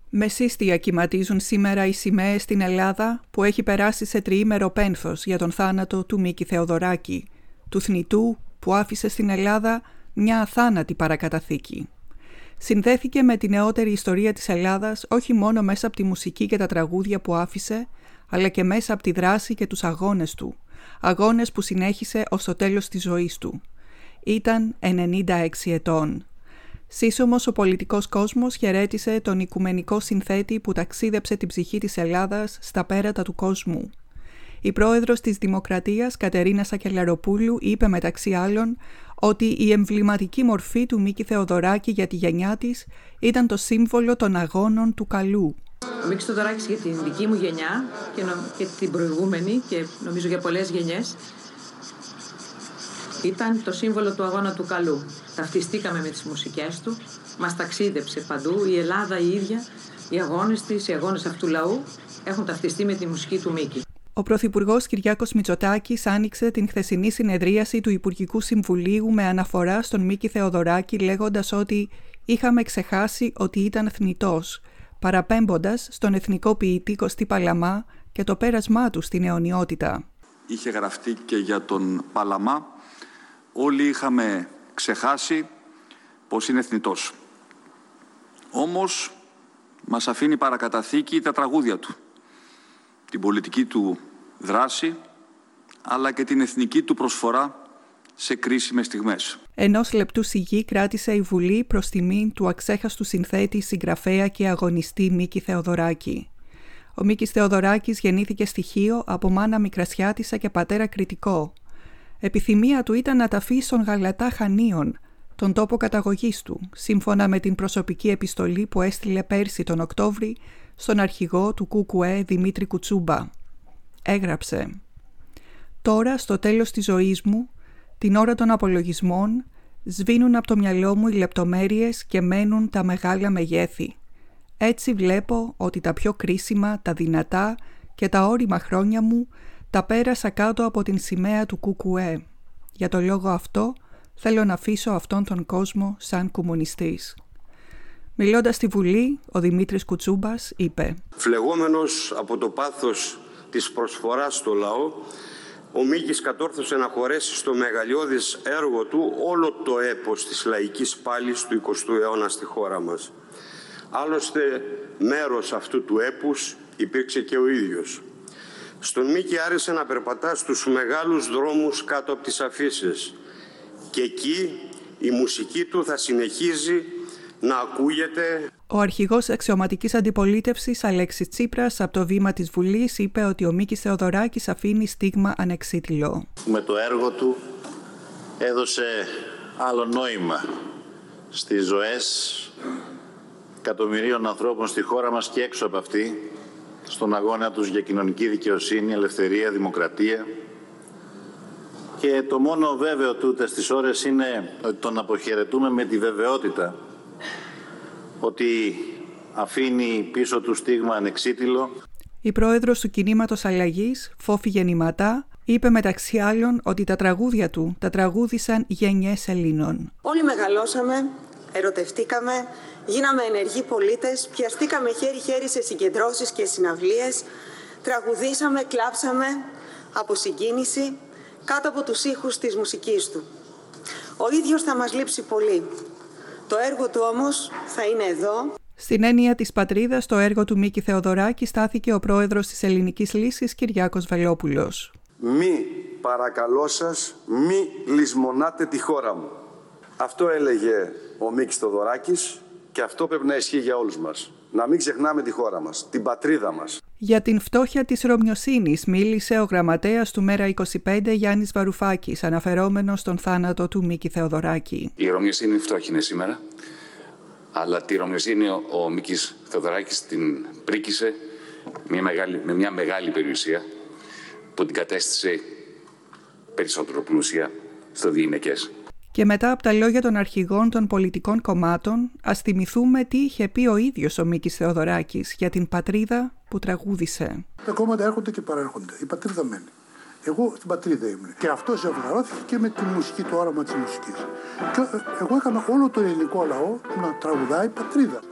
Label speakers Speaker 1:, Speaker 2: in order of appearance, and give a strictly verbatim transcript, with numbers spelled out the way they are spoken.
Speaker 1: Μεσίστια κυματίζουν σήμερα οι σημαίες στην Ελλάδα που έχει περάσει σε τριήμερο πένθος για τον θάνατο του Μίκη Θεοδωράκη, του θνητού που άφησε στην Ελλάδα μια αθάνατη παρακαταθήκη. Συνδέθηκε με τη νεότερη ιστορία της Ελλάδας όχι μόνο μέσα από τη μουσική και τα τραγούδια που άφησε, αλλά και μέσα από τη δράση και τους αγώνες του, αγώνες που συνέχισε ως το τέλος της ζωής του. Ήταν ενενήντα έξι ετών. Σύσσωμος ο πολιτικός κόσμος χαιρέτησε τον οικουμενικό συνθέτη που ταξίδεψε την ψυχή της Ελλάδας στα πέρατα του κόσμου. Η πρόεδρος της Δημοκρατίας, Κατερίνα Σακελαροπούλου, είπε μεταξύ άλλων ότι η εμβληματική μορφή του Μίκη Θεοδωράκη για τη γενιά της ήταν το σύμβολο των αγώνων του καλού.
Speaker 2: Ο Μίκης Θεοδωράκης για την δική μου γενιά και, νο... και την προηγούμενη και νομίζω για πολλές γενιές ήταν το σύμβολο του αγώνα του καλού. Ταυτιστήκαμε με τις μουσικές του, μας ταξίδεψε παντού. Η Ελλάδα η ίδια, οι αγώνες της, οι αγώνες αυτού του λαού έχουν ταυτιστεί με τη μουσική του Μίκη.
Speaker 1: Ο Πρωθυπουργός Κυριάκος Μητσοτάκης άνοιξε την χθεσινή συνεδρίαση του Υπουργικού Συμβουλίου με αναφορά στον Μίκη Θεοδωράκη, λέγοντας ότι είχαμε ξεχάσει ότι ήταν θνητός, παραπέμποντας στον εθνικό ποιητή Κωστή Παλαμά και το πέρασμά του στην αιωνιότητα.
Speaker 3: Είχε γραφτεί και για τον Παλαμά. Όλοι είχαμε ξεχάσει πως είναι θνητός. Όμως μας αφήνει παρακαταθήκη τα τραγούδια του, την πολιτική του δράση, αλλά και την εθνική του προσφορά σε κρίσιμες στιγμές.
Speaker 1: Ενός λεπτού σιγή κράτησε η Βουλή προς τιμήν του αξέχαστου συνθέτη, συγγραφέα και αγωνιστή Μίκη Θεοδωράκη. Ο Μίκης Θεοδωράκης γεννήθηκε στη Χίο από μάνα Μικρασιάτισσα και πατέρα Κρητικό. Επιθυμία του ήταν να ταφεί στον Γαλατά Χανίων, τον τόπο καταγωγής του, σύμφωνα με την προσωπική επιστολή που έστειλε πέρσι τον Οκτώβρη στον αρχηγό του ΚΚΕ Δημήτρη Κουτσούμπα. Έγραψε «Τώρα, στο τέλος της ζωής μου, την ώρα των απολογισμών, σβήνουν από το μυαλό μου οι λεπτομέρειες και μένουν τα μεγάλα μεγέθη. Έτσι βλέπω ότι τα πιο κρίσιμα, τα δυνατά και τα όρημα χρόνια μου τα πέρασα κάτω από την σημαία του ΚΚΕ. Για το λόγο αυτό θέλω να αφήσω αυτόν τον κόσμο σαν κομμουνιστής». Μιλώντας στη Βουλή, ο Δημήτρης Κουτσούμπας είπε
Speaker 4: «Φλεγόμενος από το πάθος της προσφοράς στο λαό, ο Μίκης κατόρθωσε να χωρέσει στο μεγαλειώδης έργο του όλο το έπος της λαϊκής πάλης του εικοστού αιώνα στη χώρα μας. Άλλωστε μέρος αυτού του έπους υπήρξε και ο ίδιος. Στον Μίκη άρεσε να περπατά στους μεγάλους δρόμους κάτω από τις αφίσες και εκεί η μουσική του θα συνεχίζει να ακούγεται».
Speaker 1: Ο αρχηγός αξιωματικής αντιπολίτευσης Αλέξης Τσίπρας από το βήμα της Βουλής είπε ότι ο Μίκης Θεοδωράκης αφήνει στίγμα ανεξίτηλο.
Speaker 5: Με το έργο του έδωσε άλλο νόημα στις ζωές εκατομμυρίων ανθρώπων στη χώρα μας και έξω από αυτή, στον αγώνα τους για κοινωνική δικαιοσύνη, ελευθερία, δημοκρατία. Και το μόνο βέβαιο τούτες τις ώρες είναι ότι τον αποχαιρετούμε με τη βεβαιότητα ότι αφήνει πίσω του στίγμα ανεξίτηλο.
Speaker 1: Η πρόεδρος του Κινήματος Αλλαγής, Φόφη Γεννηματά, είπε μεταξύ άλλων ότι τα τραγούδια του τα τραγούδισαν γενιές Ελλήνων.
Speaker 6: Όλοι μεγαλώσαμε, ερωτευτήκαμε, γίναμε ενεργοί πολίτες, πιαστήκαμε χέρι-χέρι σε συγκεντρώσεις και συναυλίες, τραγουδήσαμε, κλάψαμε από συγκίνηση κάτω από τους ήχους της μουσικής του. Ο ίδιος θα μας λείψει πολύ. Το έργο του όμως θα είναι εδώ.
Speaker 1: Στην έννοια της πατρίδας, το έργο του Μίκη Θεοδωράκη στάθηκε ο πρόεδρος της Ελληνικής Λύσης, Κυριάκος Βελόπουλος.
Speaker 7: «Μη, παρακαλώ σας, μη λησμονάτε τη χώρα μου». Αυτό έλεγε ο Μίκης Θεοδωράκης και αυτό πρέπει να ισχύει για όλους μας. Να μην ξεχνάμε τη χώρα μας, την πατρίδα μας.
Speaker 1: Για την φτώχεια της Ρωμιοσύνης μίλησε ο γραμματέας του Μέρα είκοσι πέντε Γιάννης Βαρουφάκης, αναφερόμενος στον θάνατο του Μίκη Θεοδωράκη.
Speaker 8: Η Ρωμιοσύνη φτώχη είναι σήμερα, αλλά τη Ρωμιοσύνη ο, ο Μίκης Θεοδωράκης την πρίκησε μια μεγάλη, με μια μεγάλη περιουσία που την κατέστησε περισσότερο πλούσια στο διηνεκές.
Speaker 1: Και μετά από τα λόγια των αρχηγών των πολιτικών κομμάτων, ας θυμηθούμε τι είχε πει ο ίδιος ο Μίκης Θεοδωράκης για την πατρίδα που τραγούδισε.
Speaker 9: Τα κόμματα έρχονται και παρέρχονται. Η πατρίδα μένει. Εγώ στην πατρίδα ήμουν. Και αυτό ζευγαρώθηκε και με τη μουσική, το όραμα της μουσικής. Και εγώ έκανα όλο το ελληνικό λαό να τραγουδάει πατρίδα.